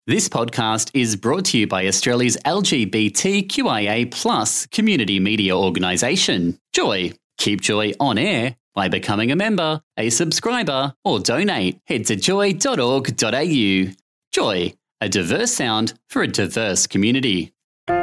This podcast is brought to you by Australia's LGBTQIA+ community media organisation, Joy. Keep Joy on air by becoming a member, a subscriber, or donate. Head to joy.org.au. Joy, a diverse sound for a diverse community.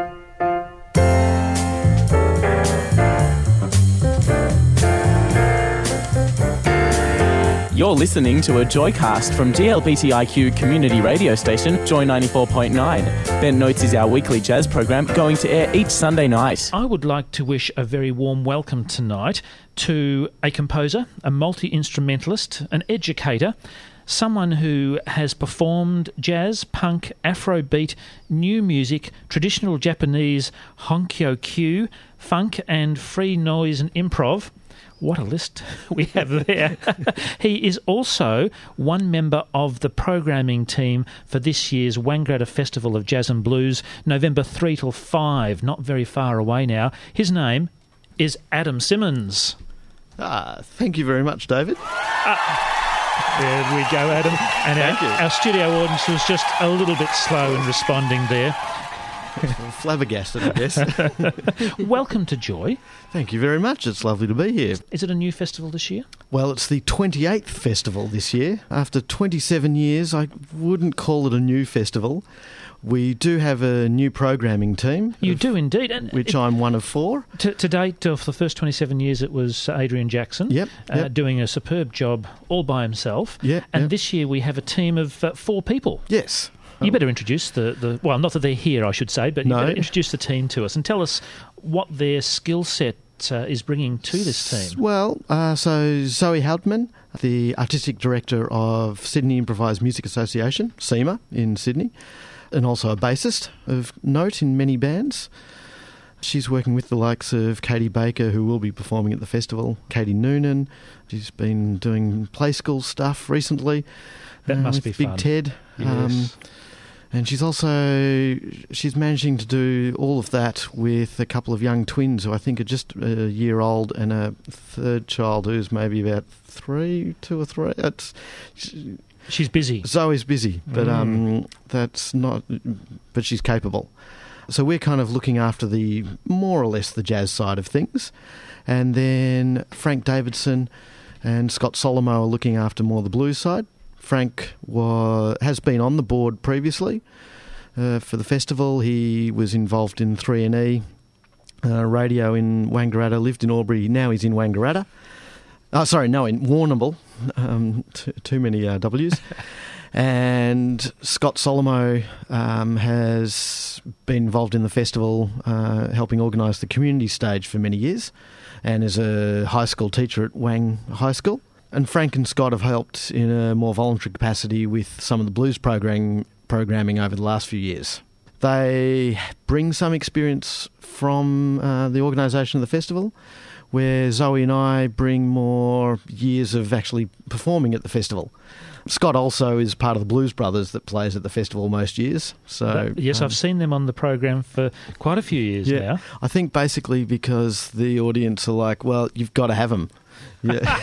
You're listening to a Joycast from DLBTIQ community radio station, Joy 94.9. Ben Notes is our weekly jazz program going to air each Sunday night. I would like to wish a very warm welcome tonight to a composer, a multi-instrumentalist, an educator, someone who has performed jazz, punk, Afrobeat, new music, traditional Japanese Honkyo-kyu, funk and free noise and improv. What a list we have there. He is also one member of the programming team for this year's Wangaratta Festival of Jazz and Blues, November 3 till 5, not very far away now. His name is Adam Simmons. Thank you very much, David. There we go, Adam. And our studio audience was just a little bit slow in responding there. Flabbergasted, I guess. Welcome to Joy. Thank you very much. It's lovely to be here. Is it a new festival this year? Well, it's the 28th festival this year. After 27 years, I wouldn't call it a new festival. We do have a new programming team. You do indeed. And which I'm one of four. To date, for the first 27 years, it was Adrian Jackson doing a superb job all by himself. This year we have a team of 4 people. Yes. You better introduce well, not that they're here, I should say, but you better introduce the team to us and tell us what their skill set is bringing to this team. Well, so Zoe Hauptmann, the Artistic Director of Sydney Improvised Music Association, SEMA, in Sydney, and also a bassist of note in many bands. She's working with the likes of Katie Baker, who will be performing at the festival, Katie Noonan. She's been doing play school stuff recently. That must be Big fun. Ted. Yes. And she's managing to do all of that with a couple of young twins who I think are just a year old, and a third child who's maybe about 2 or 3. She's busy. Zoe's busy, but but she's capable. So we're kind of looking after more or less the jazz side of things. And then Frank Davidson and Scott Solomo are looking after more the blues side. Frank has been on the board previously for the festival. He was involved in 3NE radio in Wangaratta, lived in Albury. Now he's in Wangaratta. In Warrnambool. Too many W's. And Scott Solomo has been involved in the festival, helping organise the community stage for many years, and is a high school teacher at Wang High School. And Frank and Scott have helped in a more voluntary capacity with some of the blues programming over the last few years. They bring some experience from the organisation of the festival, where Zoe and I bring more years of actually performing at the festival. Scott also is part of the Blues Brothers that plays at the festival most years. So yes, I've seen them on the program for quite a few years now. I think basically because the audience are like, well, you've got to have them. Yeah.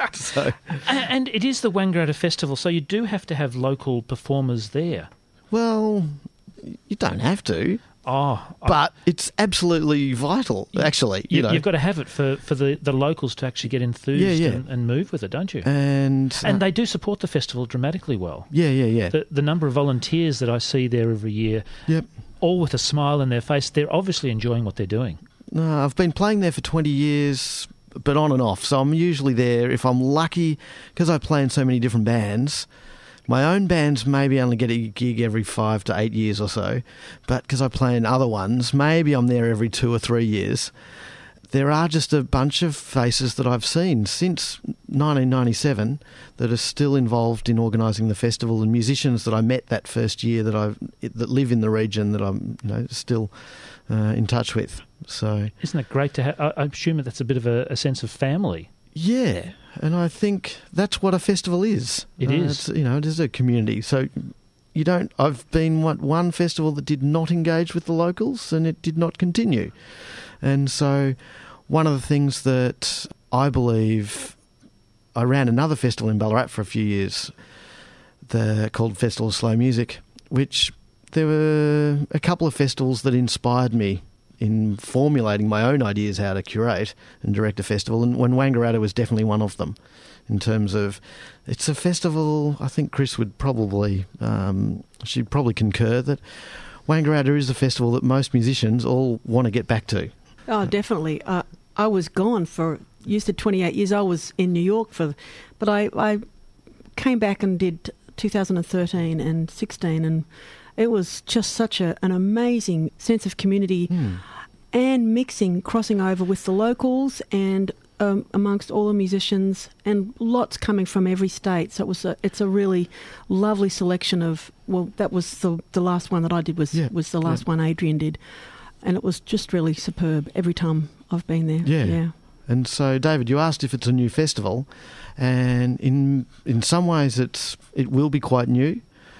And it is the Wangaratta Festival, so you do have to have local performers there. Well, you don't have to. But it's absolutely vital, actually. You've got to have it for the locals to actually get enthused and move with it, don't you? And they do support the festival dramatically well. Yeah. The number of volunteers that I see there every year, all with a smile on their face, they're obviously enjoying what they're doing. No, I've been playing there for 20 years, but on and off. So I'm usually there, if I'm lucky, because I play in so many different bands. My own bands maybe only get a gig every 5 to 8 years or so, but because I play in other ones, maybe I'm there every 2 or 3 years. There are just a bunch of faces that I've seen since 1997 that are still involved in organising the festival, and musicians that I met that first year that live in the region that I'm still in touch with. So isn't it great to have? I assume that's a bit of a sense of family. Yeah, and I think that's what a festival is. It is. It is a community. So I've been one festival that did not engage with the locals, and it did not continue. And so one of the things that I believe, I ran another festival in Ballarat for a few years, called Festival of Slow Music, which there were a couple of festivals that inspired me in formulating my own ideas how to curate and direct a festival, and when Wangaratta was definitely one of them. In terms of, it's a festival, I think Chris would probably, she'd probably concur that Wangaratta is a festival that most musicians all want to get back to. Oh, definitely. I was gone for, you said 28 years. I was in New York but I came back and did 2013 and 16, and it was just such an amazing sense of community and mixing, crossing over with the locals and amongst all the musicians, and lots coming from every state. So it's a really lovely selection of, well, that was the last one that I did was the last one Adrian did, and it was just really superb every time I've been there. Yeah. And so, David, you asked if it's a new festival, and in some ways it will be quite new.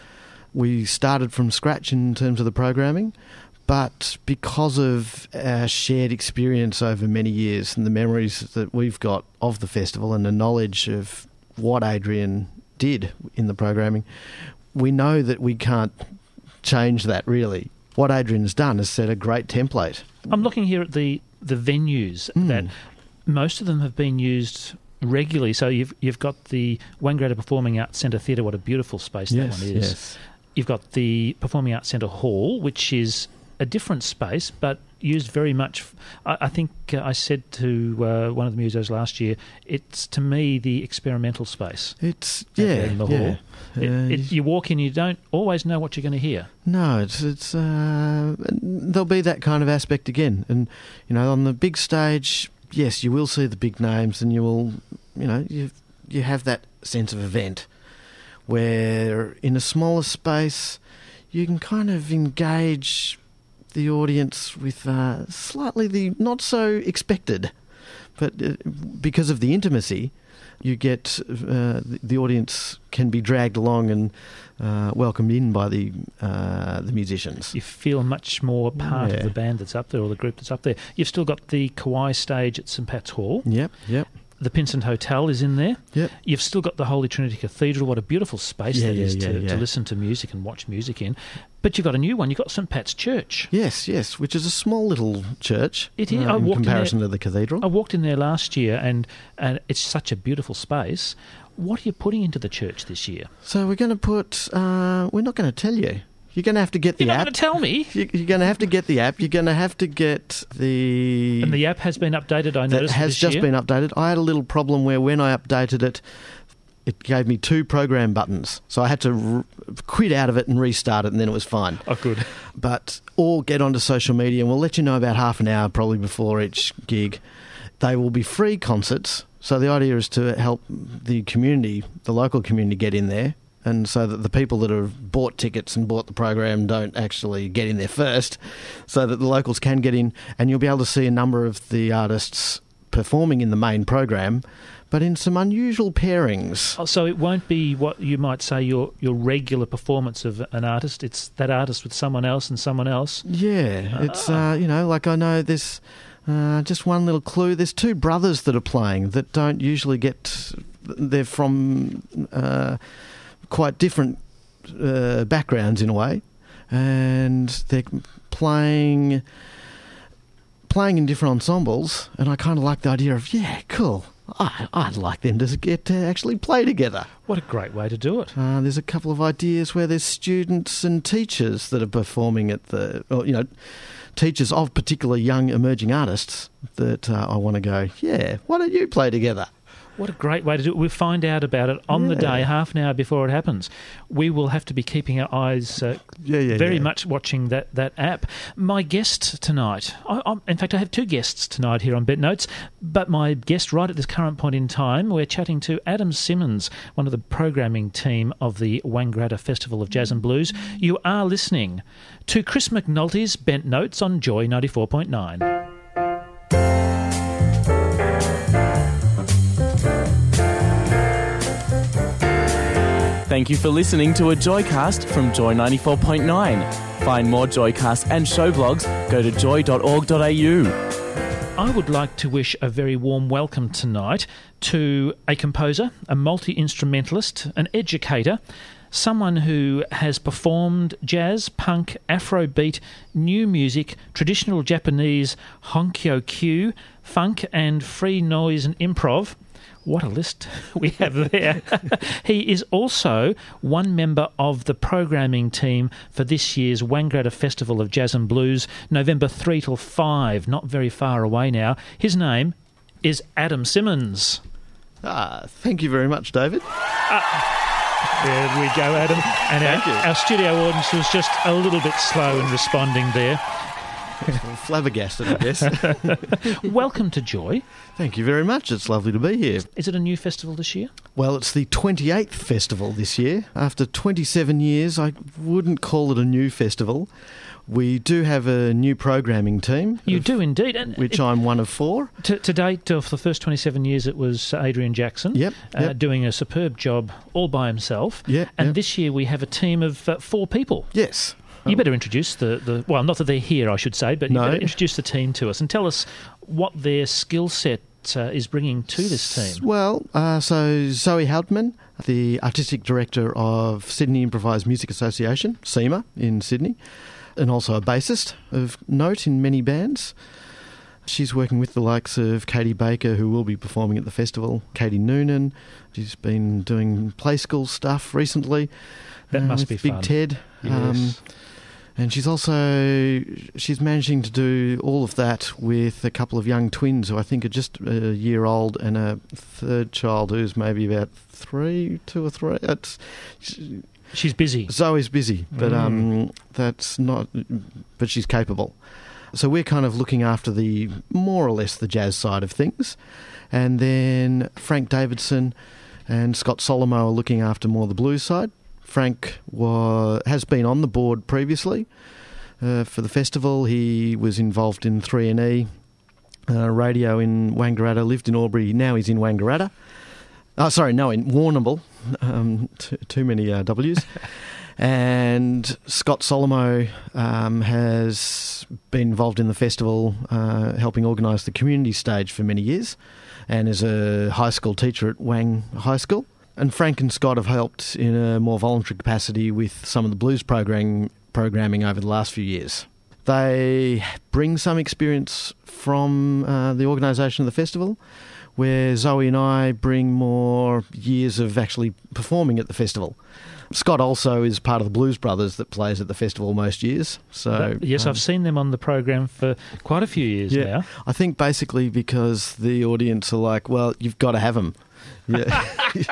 We started from scratch in terms of the programming, but because of our shared experience over many years and the memories that we've got of the festival and the knowledge of what Adrian did in the programming, we know that we can't change that, really. What Adrian's done is set a great template. I'm looking here at the venues that most of them have been used regularly. So you've got the Wangaratta Performing Arts Centre Theatre. What a beautiful space that one is. Yes. You've got the Performing Arts Centre Hall, which is a different space, but used very much. I think I said to one of the musos last year, it's to me the experimental space. It's in the hall. You walk in, you don't always know what you're going to hear. No, it's there'll be that kind of aspect again, and on the big stage, yes, you will see the big names, and you will, you have that sense of event, where in a smaller space, you can kind of engage the audience with slightly the not so expected, but because of the intimacy, you get the audience can be dragged along and welcomed in by the musicians. You feel much more part of the band that's up there or the group that's up there. You've still got the Kauai stage at St Pat's Hall. Yep. The Pinsent Hotel is in there. Yep. You've still got the Holy Trinity Cathedral. What a beautiful space that is to listen to music and watch music in. But you've got a new one. You've got St Pat's Church. Yes, which is a small little church. It is. In comparison to the cathedral. I walked in there last year, and it's such a beautiful space. What are you putting into the church this year? So we're going to put... we're not going to tell you. You're going to have to get the app. You're not going to tell me? You're going to have to get the app. You're going to have to get the... And the app has been updated, I noticed. It has just been updated. I had a little problem where when I updated it, it gave me 2 program buttons. So I had to quit out of it and restart it, and then it was fine. Oh, good. But all get onto social media, and we'll let you know about half an hour probably before each gig. They will be free concerts. So the idea is to help the community, the local community, get in there. And so that the people that have bought tickets and bought the program don't actually get in there first, so that the locals can get in, and you'll be able to see a number of the artists performing in the main program, but in some unusual pairings. Oh, so it won't be what you might say your regular performance of an artist. It's that artist with someone else and someone else. Yeah, it's like I know there's just one little clue. There's 2 brothers that are playing that don't usually get. They're from. Quite different backgrounds in a way, and they're playing in different ensembles, and I kind of like the idea of, cool, I'd like them to get to actually play together. What a great way to do it. There's a couple of ideas where there's students and teachers that are performing at teachers of particular young emerging artists that I want to go, why don't you play together? What a great way to do it. We'll find out about it on the day, half an hour before it happens. We will have to be keeping our eyes very much watching that app. My guest tonight, in fact, I have 2 guests tonight here on Bent Notes, but my guest right at this current point in time, we're chatting to Adam Simmons, one of the programming team of the Wangaratta Festival of Jazz and Blues. You are listening to Chris McNulty's Bent Notes on Joy 94.9. Thank you for listening to a Joycast from Joy 94.9. Find more Joycasts and show blogs, go to joy.org.au. I would like to wish a very warm welcome tonight to a composer, a multi-instrumentalist, an educator, someone who has performed jazz, punk, Afrobeat, new music, traditional Japanese Honkyo-kyu, funk and free noise and improv. What a list we have there. He is also one member of the programming team for this year's Wangaratta Festival of Jazz and Blues, November 3 till 5, not very far away now. His name is Adam Simmons. Thank you very much, David. There we go, Adam. And our studio audience was just a little bit slow in responding there. Flabbergasted, I guess. Welcome to Joy. Thank you very much. It's lovely to be here. Is it a new festival this year? Well, it's the 28th festival this year. After 27 years, I wouldn't call it a new festival. We do have a new programming team. You do indeed. And which I'm one of 4. To date, for the first 27 years, it was Adrian Jackson doing a superb job all by himself. And this year we have a team of 4 people. Yes. You better introduce well, not that they're here, I should say, but you better introduce the team to us and tell us what their skill set is bringing to this team. Well, so Zoe Hauptmann, the Artistic Director of Sydney Improvised Music Association, SEMA, in Sydney, and also a bassist of note in many bands. She's working with the likes of Katie Baker, who will be performing at the festival, Katie Noonan. She's been doing play school stuff recently. That must be Big fun. Ted. Yes. And she's managing to do all of that with a couple of young twins who I think are just a year old, and a third child who's maybe about 2 or 3. She's busy. Zoe's busy, but but she's capable. So we're kind of looking after more or less the jazz side of things, and then Frank Davidson and Scott Solomo are looking after more the blues side. Frank has been on the board previously for the festival. He was involved in 3NE radio in Wangaratta, lived in Albury. Now he's in Wangaratta. In Warrnambool. Too many W's. And Scott Solomo has been involved in the festival, helping organise the community stage for many years, and is a high school teacher at Wang High School. And Frank and Scott have helped in a more voluntary capacity with some of the blues programming over the last few years. They bring some experience from the organisation of the festival, where Zoe and I bring more years of actually performing at the festival. Scott also is part of the Blues Brothers that plays at the festival most years. So yes, I've seen them on the program for quite a few years now. I think basically because the audience are like, well, you've got to have them. Yeah.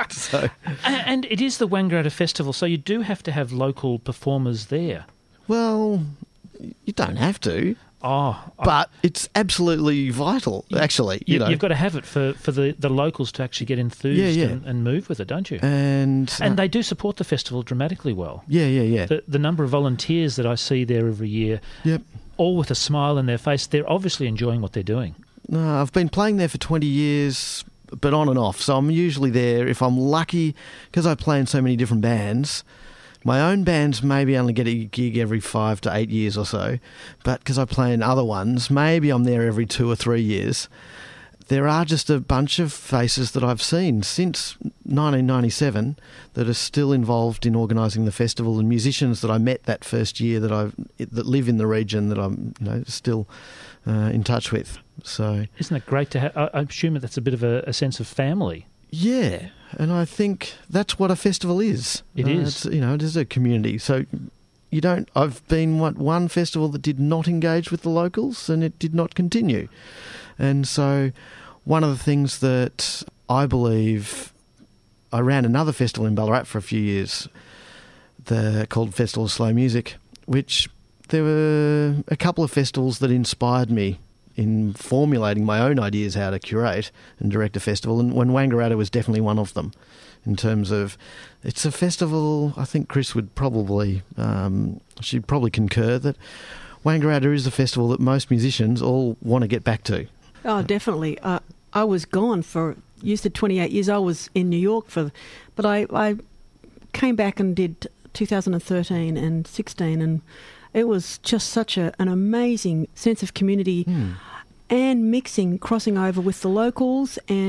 And it is the Wangaratta Festival, so you do have to have local performers there. Well, you don't have to. But it's absolutely vital, actually. You've got to have it for the locals to actually get enthused and move with it, don't you? And they do support the festival dramatically well. Yeah. The number of volunteers that I see there every year, all with a smile on their face, they're obviously enjoying what they're doing. No, I've been playing there for 20 years, but on and off. So I'm usually there, if I'm lucky, because I play in so many different bands. My own bands maybe only get a gig every 5 to 8 years or so, but because I play in other ones, maybe I'm there every 2 or 3 years. There are just a bunch of faces that I've seen since 1997 that are still involved in organising the festival, and musicians that I met that first year that live in the region that I'm still in touch with. So isn't it great to have? I assume that's a bit of a sense of family. Yeah, and I think that's what a festival is. It is. It is a community. So I've been one festival that did not engage with the locals, and it did not continue. And so one of the things that I believe, I ran another festival in Ballarat for a few years, called Festival of Slow Music, which there were a couple of festivals that inspired me in formulating my own ideas how to curate and direct a festival, and when Wangaratta was definitely one of them. In terms of, it's a festival, I think Chris would probably, she'd probably concur that Wangaratta is a festival that most musicians all want to get back to. Oh, definitely. I was gone you said 28 years. I was in New York but I came back and did 2013 and 16, and it was just such an amazing sense of community and crossing over with the locals and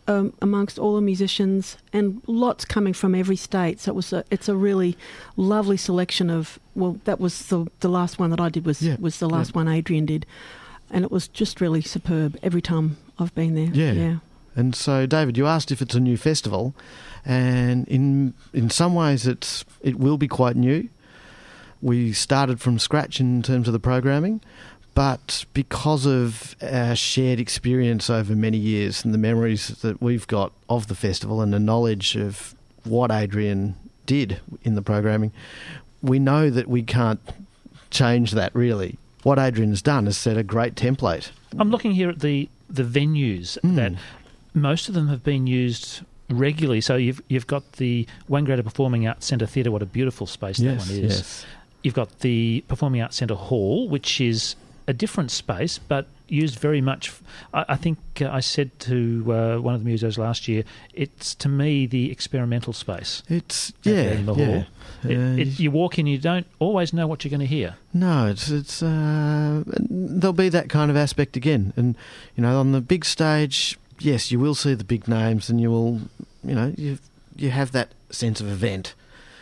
amongst all the musicians, and lots coming from every state. So it's a really lovely selection of. Well, that was the last one that I did was the last one Adrian did, and it was just really superb every time I've been there. Yeah. And so, David, you asked if it's a new festival, and in some ways it will be quite new. We started from scratch in terms of the programming, but because of our shared experience over many years and the memories that we've got of the festival and the knowledge of what Adrian did in the programming, we know that we can't change that really. What Adrian has done is set a great template. I'm looking here at the venues that most of them have been used regularly. So you've got the Wangaratta Performing Arts Centre Theatre. What a beautiful space that one is. Yes. You've got the Performing Arts Centre Hall, which is a different space, but used very much. I think I said to one of the musos last year, it's to me the experimental space. It's in the hall. You walk in, you don't always know what you're going to hear. No, it's there'll be that kind of aspect again, and on the big stage, yes, you will see the big names, and you will, you have that sense of event.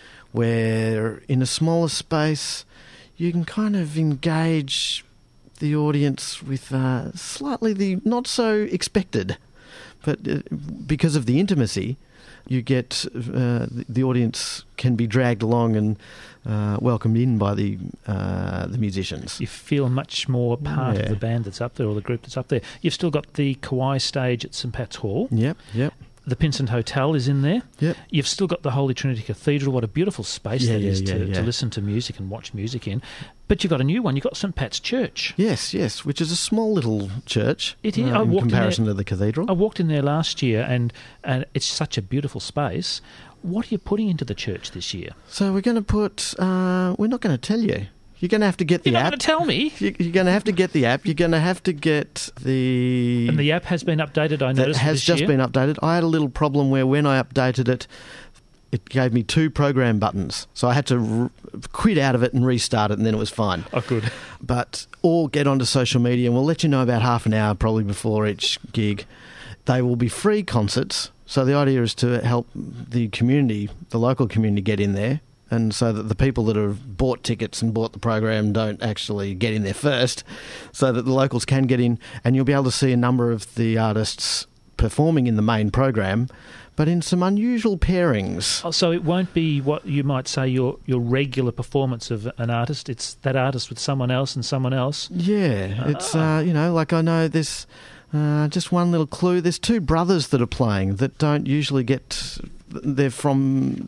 Where in a smaller space, you can kind of engage the audience with slightly the not so expected, but because of the intimacy, you get the audience can be dragged along and welcomed in by the musicians. You feel much more part of the band that's up there or the group that's up there. You've still got the Kauai stage at St Pat's Hall. Yep. The Pinsent Hotel is in there. Yep. You've still got the Holy Trinity Cathedral. What a beautiful space that is to listen to music and watch music in. But you've got a new one. You've got St Pat's Church. Yes, which is a small little church in comparison to the cathedral. I walked in there last year, and it's such a beautiful space. What are you putting into the church this year? So we're going to put... we're not going to tell you. You're going to have to get the app. You're not going to tell me? You're going to have to get the app. You're going to have to get the... And the app has been updated, I noticed, It has just been updated. I had a little problem where when I updated it, it gave me 2 program buttons. So I had to quit out of it and restart it, and then it was fine. Oh, good. But or get onto social media, and we'll let you know about half an hour probably before each gig. They will be free concerts. So the idea is to help the community, the local community, get in there. And so that the people that have bought tickets and bought the program don't actually get in there first, so that the locals can get in, and you'll be able to see a number of the artists performing in the main program, but in some unusual pairings. Oh, so it won't be what you might say your regular performance of an artist. It's that artist with someone else and someone else. Yeah, it's like I know there's just one little clue. There's 2 brothers that are playing that don't usually get. They're from.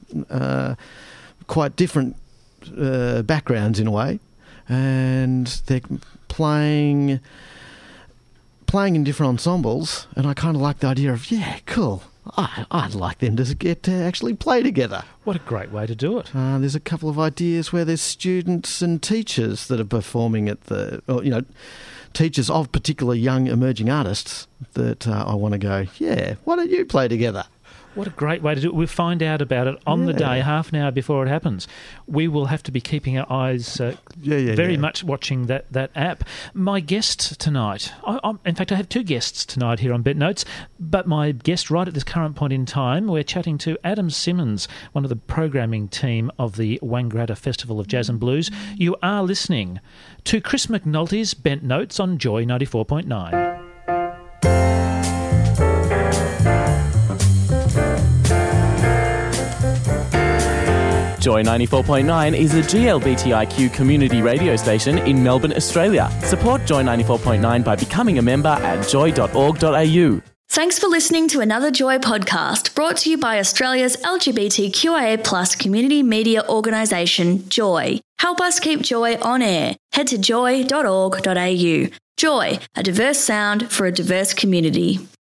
Quite different backgrounds in a way, and they're playing in different ensembles, and I kind of like the idea of, cool, I'd like them to get to actually play together. What a great way to do it. There's a couple of ideas where there's students and teachers that are performing at teachers of particular young emerging artists that I want to go, why don't you play together? What a great way to do it. We'll find out about it on the day, half an hour before it happens. We will have to be keeping our eyes very much watching that app. My guest tonight, in fact, I have 2 guests tonight here on Bet Notes, but my guest right at this current point in time, we're chatting to Adam Simmons, one of the programming team of the Wangaratta Festival of Jazz and Blues. You are listening to Chris McNulty's Bet Notes on Joy 94.9. Joy 94.9 is a GLBTIQ community radio station in Melbourne, Australia. Support Joy 94.9 by becoming a member at joy.org.au. Thanks for listening to another Joy podcast brought to you by Australia's LGBTQIA+ community media organisation, Joy. Help us keep Joy on air. Head to joy.org.au. Joy, a diverse sound for a diverse community.